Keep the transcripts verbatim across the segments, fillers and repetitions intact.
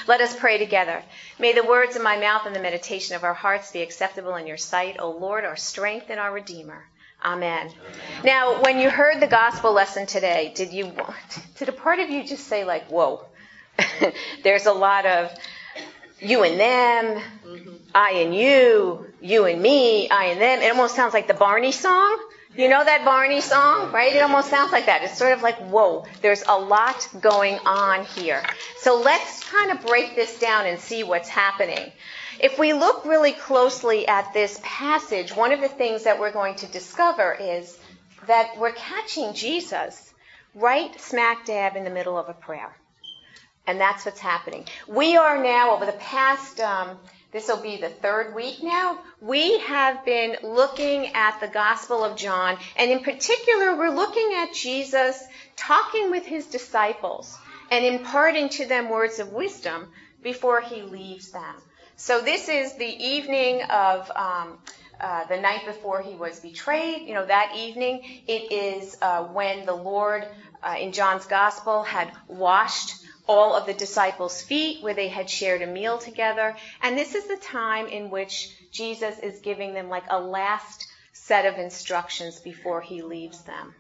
Let us pray together. May the words of my mouth and the meditation of our hearts be acceptable in your sight, O Lord, our strength and our Redeemer. Amen. Amen. Now, when you heard the gospel lesson today, did you did a part of you just say like, whoa, there's a lot of you and them, mm-hmm. I and you, you and me, I and them. It almost sounds like the Barney song. You know that Barney song, right? It almost sounds like that. It's sort of like, whoa, there's a lot going on here. So let's kind of break this down and see what's happening. If we look really closely at this passage, one of the things that we're going to discover is that we're catching Jesus right smack dab in the middle of a prayer. And that's what's happening. We are now, over the past, um, this will be the third week now, we have been looking at the Gospel of John, and in particular, we're looking at Jesus talking with his disciples and imparting to them words of wisdom before he leaves them. So this is the evening of um, uh, the night before he was betrayed. You know, that evening, it is uh, when the Lord, uh, in John's Gospel, had washed all of the disciples' feet, where they had shared a meal together. And this is the time in which Jesus is giving them like a last set of instructions before he leaves them.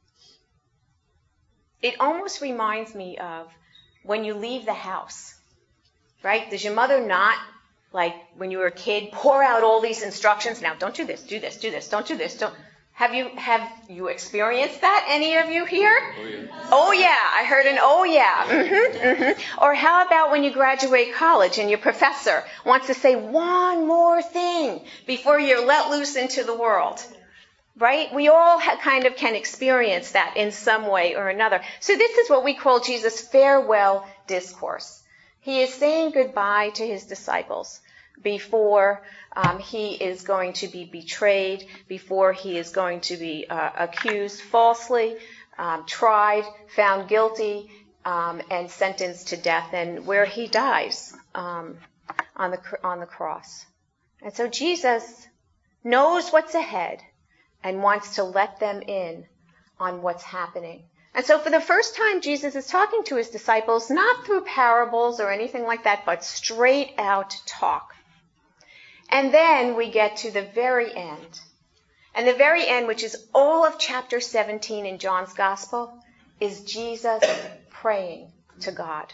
It almost reminds me of when you leave the house, right? Does your mother not, like when you were a kid, pour out all these instructions? Now, don't do this, do this, do this, don't do this, don't... Have you have you experienced that, any of you here? Oh yeah. Oh yeah, I heard an oh yeah. Mm-hmm, mm-hmm. Or how about when you graduate college and your professor wants to say one more thing before you're let loose into the world? Right? We all ha- kind of can experience that in some way or another. So this is what we call Jesus' farewell discourse. He is saying goodbye to his disciples before um, he is going to be betrayed, before he is going to be uh, accused falsely, um, tried, found guilty, um, and sentenced to death, and where he dies um, on the on the cross. And so Jesus knows what's ahead and wants to let them in on what's happening. And so for the first time, Jesus is talking to his disciples, not through parables or anything like that, but straight out talk. And then we get to the very end. And the very end, which is all of chapter seventeen in John's Gospel, is Jesus praying to God.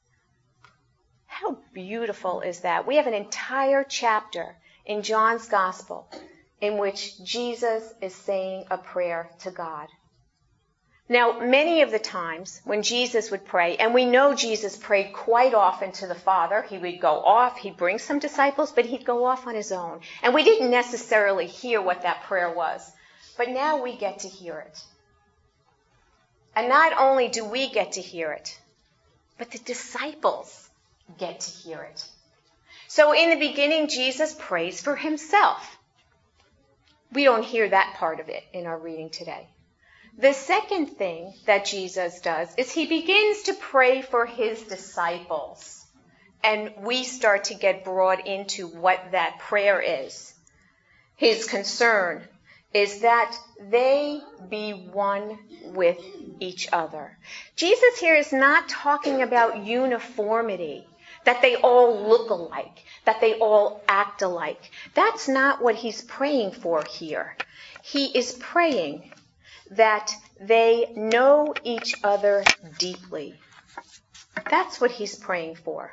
How beautiful is that? We have an entire chapter in John's Gospel in which Jesus is saying a prayer to God. Now, many of the times when Jesus would pray, and we know Jesus prayed quite often to the Father, he would go off, he'd bring some disciples, but he'd go off on his own. And we didn't necessarily hear what that prayer was, but now we get to hear it. And not only do we get to hear it, but the disciples get to hear it. So in the beginning, Jesus prays for himself. We don't hear that part of it in our reading today. The second thing that Jesus does is he begins to pray for his disciples. And we start to get brought into what that prayer is. His concern is that they be one with each other. Jesus here is not talking about uniformity, that they all look alike, that they all act alike. That's not what he's praying for here. He is praying that they know each other deeply. That's what he's praying for.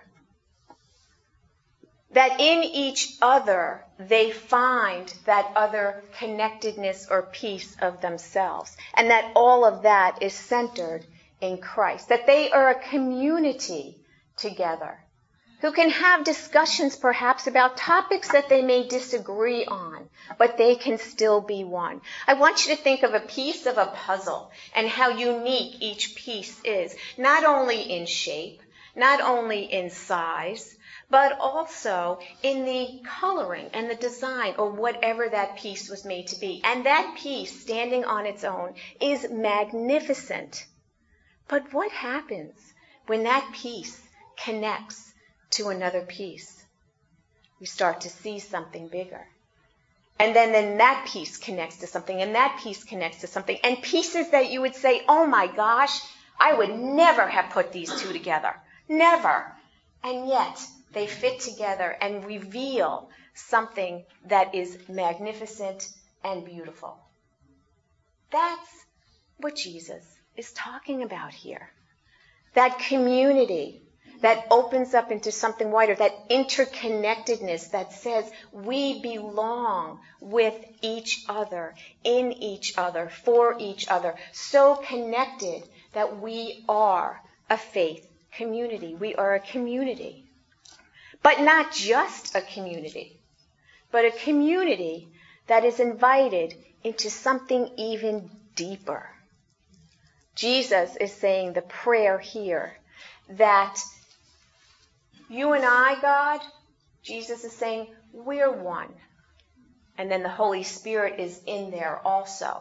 That in each other they find that other connectedness or piece of themselves. And that all of that is centered in Christ. That they are a community together who can have discussions perhaps about topics that they may disagree on, but they can still be one. I want you to think of a piece of a puzzle and how unique each piece is, not only in shape, not only in size, but also in the coloring and the design or whatever that piece was made to be. And that piece, standing on its own, is magnificent. But what happens when that piece connects to another piece? We start to see something bigger. And then, then that piece connects to something, and that piece connects to something. And pieces that you would say, oh my gosh, I would never have put these two together. Never. And yet they fit together and reveal something that is magnificent and beautiful. That's what Jesus is talking about here. That community that opens up into something wider, that interconnectedness that says we belong with each other, in each other, for each other, so connected that we are a faith community. We are a community. But not just a community, but a community that is invited into something even deeper. Jesus is saying the prayer here that you and I, God, Jesus is saying, we're one. And then the Holy Spirit is in there also.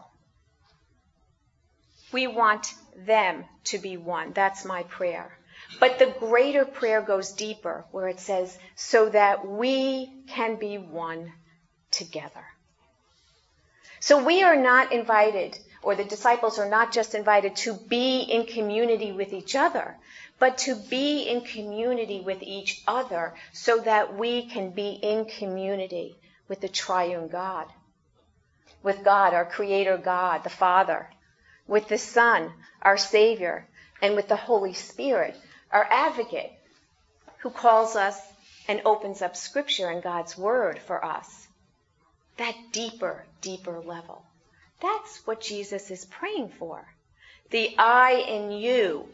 We want them to be one. That's my prayer. But the greater prayer goes deeper, where it says, so that we can be one together. So we are not invited, or the disciples are not just invited to be in community with each other, but to be in community with each other so that we can be in community with the triune God. With God, our Creator God, the Father. With the Son, our Savior. And with the Holy Spirit, our Advocate, who calls us and opens up Scripture and God's Word for us. That deeper, deeper level. That's what Jesus is praying for. The I in you,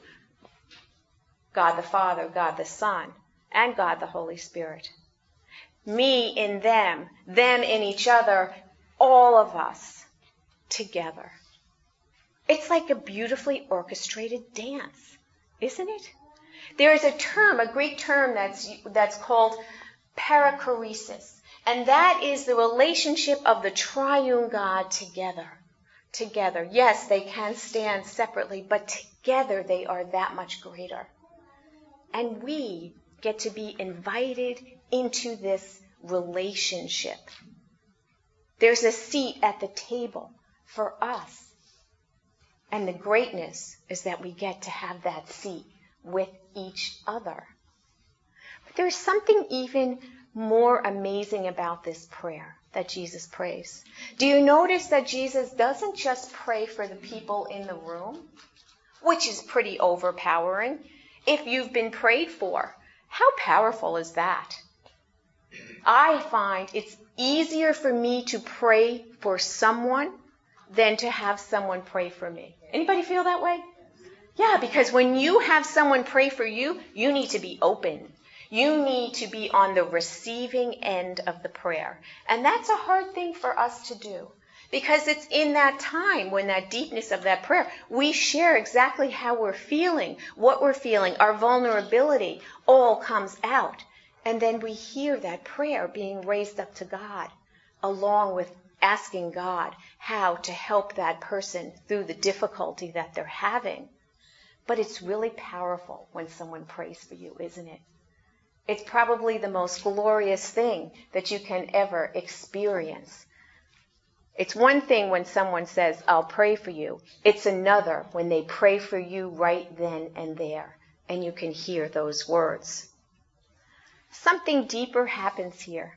God the Father, God the Son, and God the Holy Spirit. Me in them, them in each other, all of us together. It's like a beautifully orchestrated dance, isn't it? There is a term, a Greek term that's that's called perichoresis, and that is the relationship of the triune God together. Together. Yes, they can stand separately, but together they are that much greater. And we get to be invited into this relationship. There's a seat at the table for us. And the greatness is that we get to have that seat with each other. But there's something even more amazing about this prayer that Jesus prays. Do you notice that Jesus doesn't just pray for the people in the room, which is pretty overpowering? If you've been prayed for, how powerful is that? I find it's easier for me to pray for someone than to have someone pray for me. Anybody feel that way? Yeah, because when you have someone pray for you, you need to be open. You need to be on the receiving end of the prayer. And that's a hard thing for us to do. Because it's in that time, when that deepness of that prayer, we share exactly how we're feeling, what we're feeling, our vulnerability all comes out. And then we hear that prayer being raised up to God, along with asking God how to help that person through the difficulty that they're having. But it's really powerful when someone prays for you, isn't it? It's probably the most glorious thing that you can ever experience. It's one thing when someone says, I'll pray for you. It's another when they pray for you right then and there, and you can hear those words. Something deeper happens here.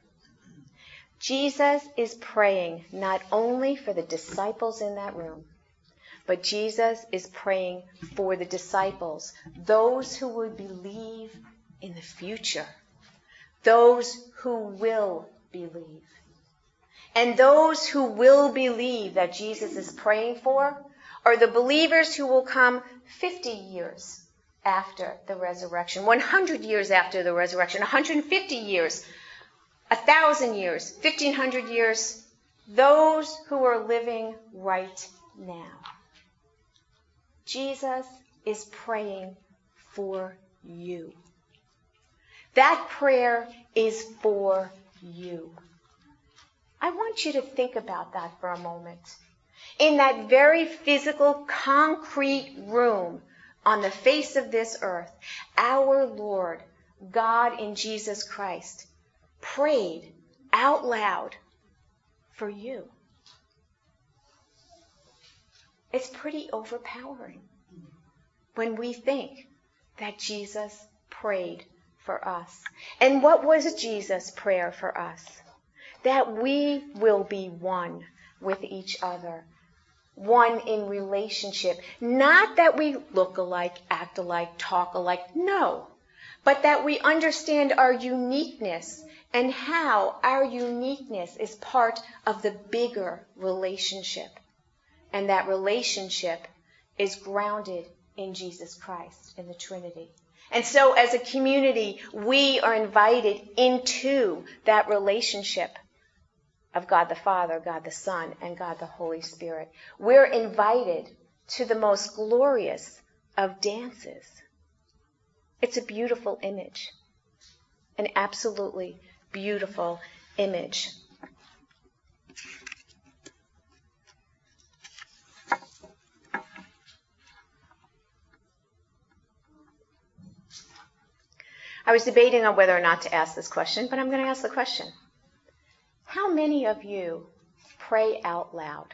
Jesus is praying not only for the disciples in that room, but Jesus is praying for the disciples, those who would believe in the future, those who will believe. And those who will believe that Jesus is praying for are the believers who will come fifty years after the resurrection, one hundred years after the resurrection, one hundred fifty years, one thousand years, fifteen hundred years, those who are living right now. Jesus is praying for you. That prayer is for you. I want you to think about that for a moment. In that very physical, concrete room on the face of this earth, our Lord, God in Jesus Christ, prayed out loud for you. It's pretty overpowering when we think that Jesus prayed for us. And what was Jesus' prayer for us? That we will be one with each other. One in relationship. Not that we look alike, act alike, talk alike. No. But that we understand our uniqueness and how our uniqueness is part of the bigger relationship. And that relationship is grounded in Jesus Christ, in the Trinity. And so as a community, we are invited into that relationship of God the Father, God the Son, and God the Holy Spirit. We're invited to the most glorious of dances. It's a beautiful image. An absolutely beautiful image. I was debating on whether or not to ask this question, but I'm going to ask the question. How many of you pray out loud?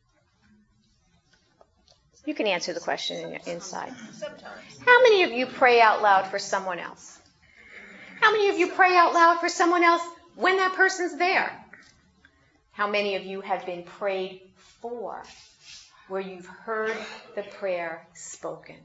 You can answer the question in your inside. Sometimes. How many of you pray out loud for someone else? How many of you pray out loud for someone else when that person's there? How many of you have been prayed for, where you've heard the prayer spoken?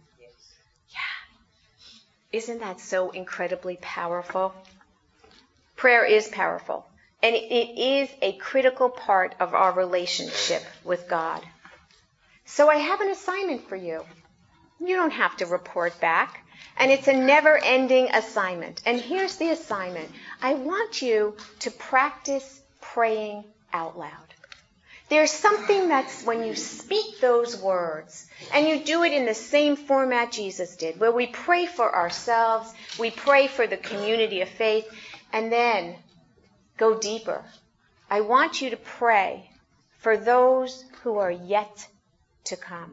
Yeah. Isn't that so incredibly powerful? Prayer is powerful, and it is a critical part of our relationship with God. So I have an assignment for you. You don't have to report back. And it's a never-ending assignment. And here's the assignment. I want you to practice praying out loud. There's something that's when you speak those words, and you do it in the same format Jesus did, where we pray for ourselves, we pray for the community of faith, and then go deeper. I want you to pray for those who are yet to come.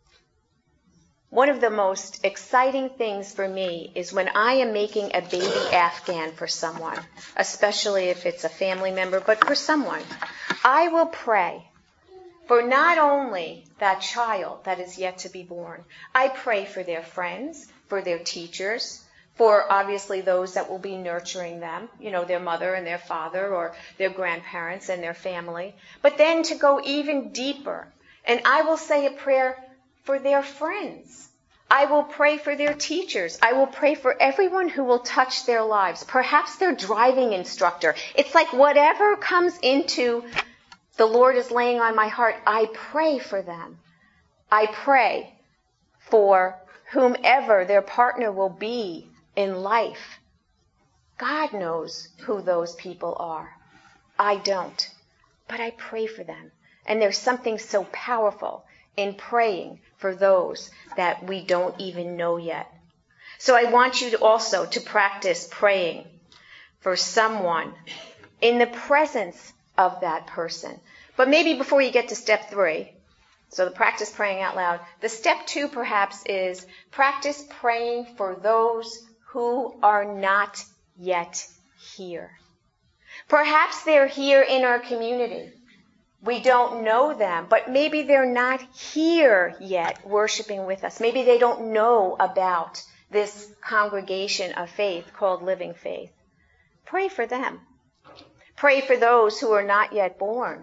One of the most exciting things for me is when I am making a baby Afghan for someone, especially if it's a family member, but for someone. I will pray for not only that child that is yet to be born. I pray for their friends, for their teachers, for obviously those that will be nurturing them, you know, their mother and their father or their grandparents and their family. But then to go even deeper, and I will say a prayer for their friends. I will pray for their teachers. I will pray for everyone who will touch their lives. Perhaps their driving instructor. It's like whatever comes into the Lord is laying on my heart, I pray for them. I pray for whomever their partner will be in life. God knows who those people are. I don't. But I pray for them. And there's something so powerful in praying for those that we don't even know yet. So I want you to also to practice praying for someone in the presence of that person. But maybe before you get to step three, so the practice praying out loud, the step two perhaps is practice praying for those who are not yet here. Perhaps they're here in our community. We don't know them, but maybe they're not here yet worshiping with us. Maybe they don't know about this congregation of faith called Living Faith. Pray for them. Pray for those who are not yet born.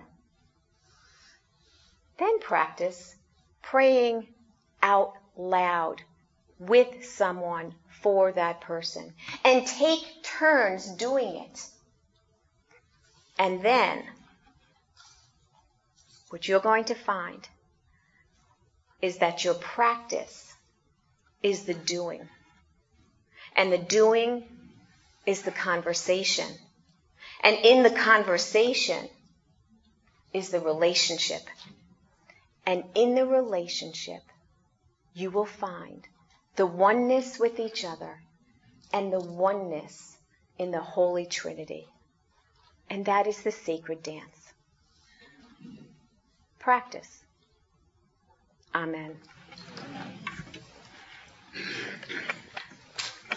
Then practice praying out loud with someone for that person. And take turns doing it. And then what you're going to find is that your practice is the doing. And the doing is the conversation. And in the conversation is the relationship. And in the relationship, you will find the oneness with each other and the oneness in the Holy Trinity. And that is the sacred dance. Practice. Amen.